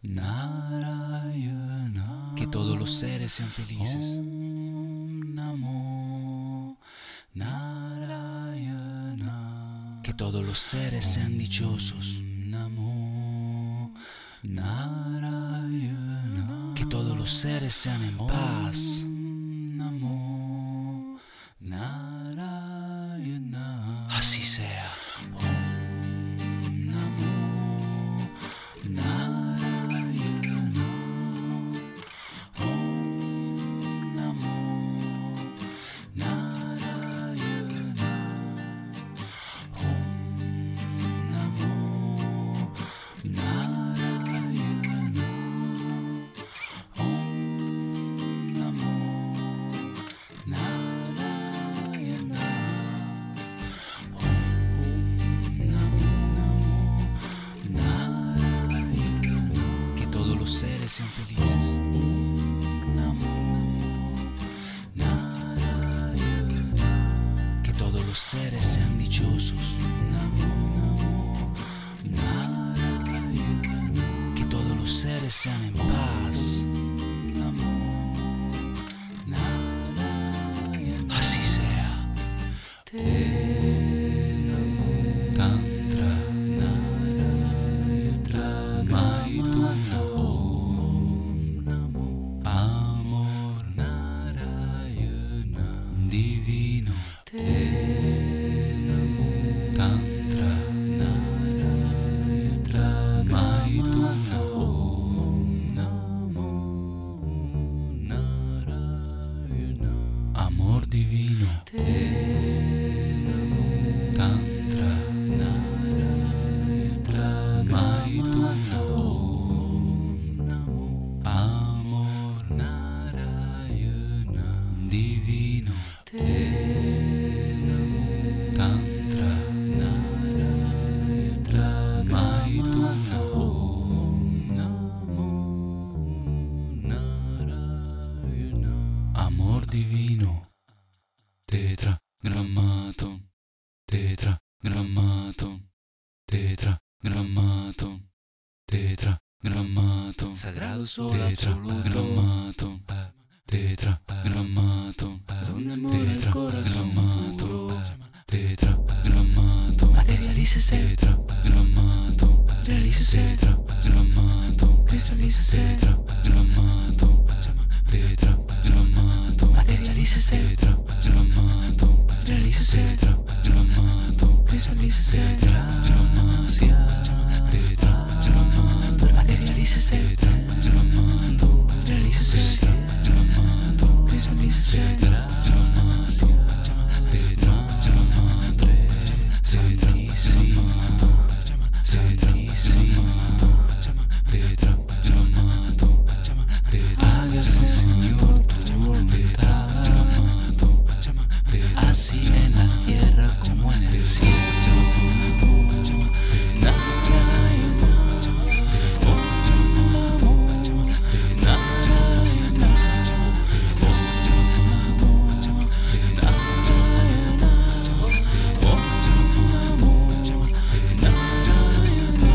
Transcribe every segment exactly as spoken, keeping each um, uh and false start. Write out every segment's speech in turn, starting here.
Narayana. Que todos los seres sean felices. Om Namo Narayana. Que todos los seres sean dichosos. Om Namo Narayana. Que todos los seres sean en paz. Om Namo Narayana. Así sea. Om Namo Narayana. Om Namo Narayana. Om Namo Narayana. Om Namo Narayana. Que todos los seres sean felices. Om Namo Narayana. Que todos los seres sean dichosos. Que todos los seres sean en paz. Así sea. Tantra Narayana. Maituna. Om Namo Amor Narayana. Divino. Tantra Narayana. Maituna. Om Namo Narayana. Amor divino. Tantra Narayana. Maituna. Om Namo Amor Narayana. Divino. Tantra Narayana. Maituna. Om Namo Narayana. Amor divino. Tetragrammaton, tetragrammaton, tetragrammaton, tetragrammaton, Sagrado sol tetragrammaton, tetragrammaton, tetragrammaton, tetragrammaton, Materialícese. tetragrammaton, Realícese. tetragrammaton, Cristalícese. tetragrammaton, tetragrammaton, Materialícese. tetragrammaton, Realícese. tetragrammaton, Cristalícese. tetragrammaton, tetragrammaton, Materialícese. tetragrammaton, Realícese. tetragrammaton, Cristalícese. tetragrammaton, tetragrammaton, tetragrammaton, tetragrammaton, tetragrammaton, Hágase, Señor, tu voluntad, así en la tierra como en el cielo. Narayana. Om Namo Narayana. Om Namo Narayana. Om Namo Narayana.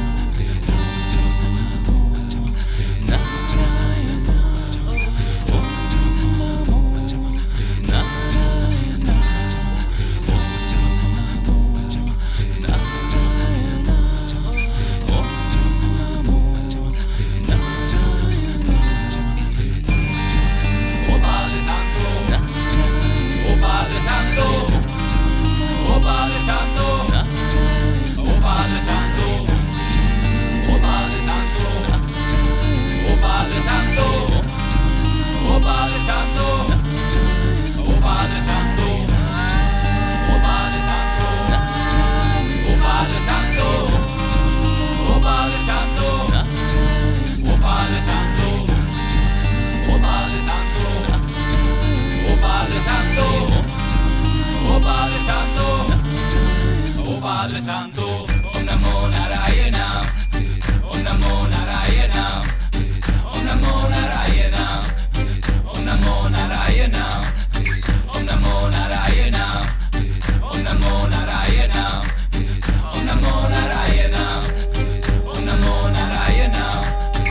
Padre Santo, Om Namo Narayana, Om Namo Narayana, Om Namo Narayana, Om Namo Narayana, Om Namo Narayana, Om Namo Narayana, Om Namo Narayana, Om Namo Narayana,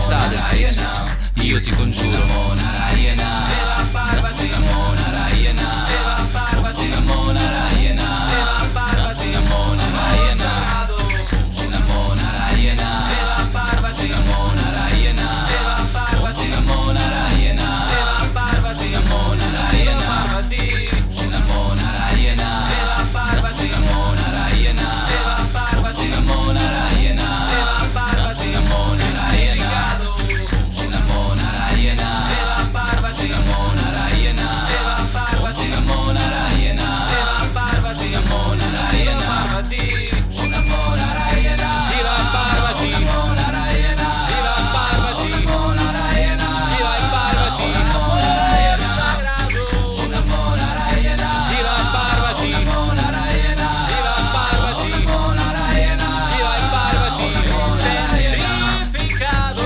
maestà del Cristo, io ti congiuro. Namo Narayana, Seva Parvati, Namo Narayana, Seva Parvati, Namo Narayana, Seva Parvati, Namo Narayana, Namo Narayana, Seva Parvati, Namo Narayana, Seva Parvati, Namo Narayana, Seva Parvati, Namo Narayana, Namo Narayana, Seva Parvati, Namo Narayana, Seva Parvati, Namo Narayana, Seva Parvati, Namo Narayana, Namo Narayana, Seva Parvati, Namo Narayana, Seva Parvati, Namo Narayana, Seva Parvati, Namo Narayana, Namo Narayana, Shiva Parvati, Namo Narayana, Shiva Parvati, Namo Narayana, Shiva Parvati, Namo Narayana, Namo Narayana, Shiva Parvati, Namo Narayana, Shiva Parvati, Namo Narayana, Shiva Parvati, intensificado.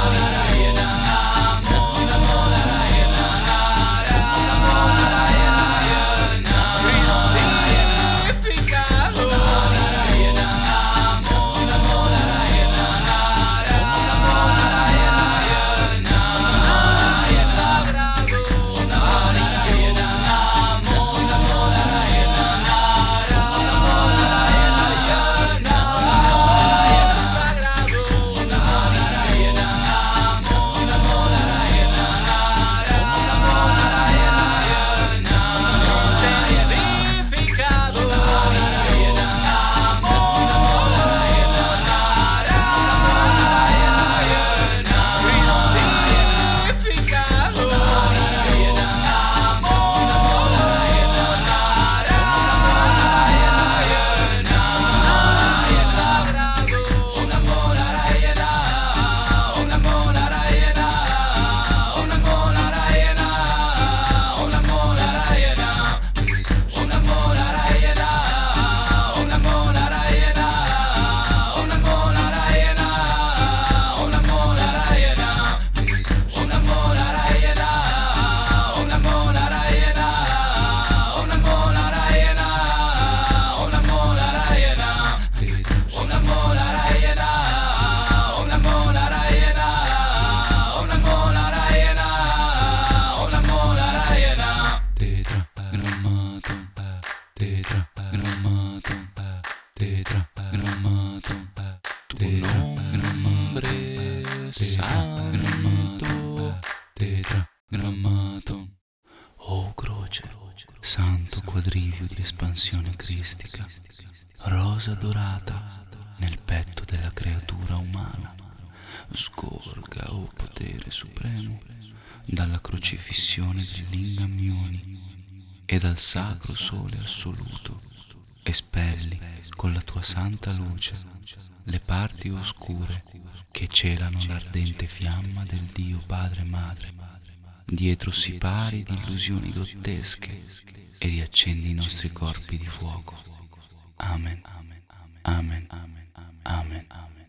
Tetragrammaton, tetragrammaton, tu nombre santo, tetragrammaton. O croce, santo quadrivio di espansione cristica, rosa dorata nel petto della creatura umana, sgorga, o potere supremo, dalla crocifissione del Lingam Yoni e dal sacro sole assoluto, espelli con la tua santa luce le parti oscure che celano l'ardente fiamma del Dio Padre e Madre, dietro sipari di illusioni grottesche, e riaccendi i nostri corpi di fuoco. Amen, amen, amen, amen, amen.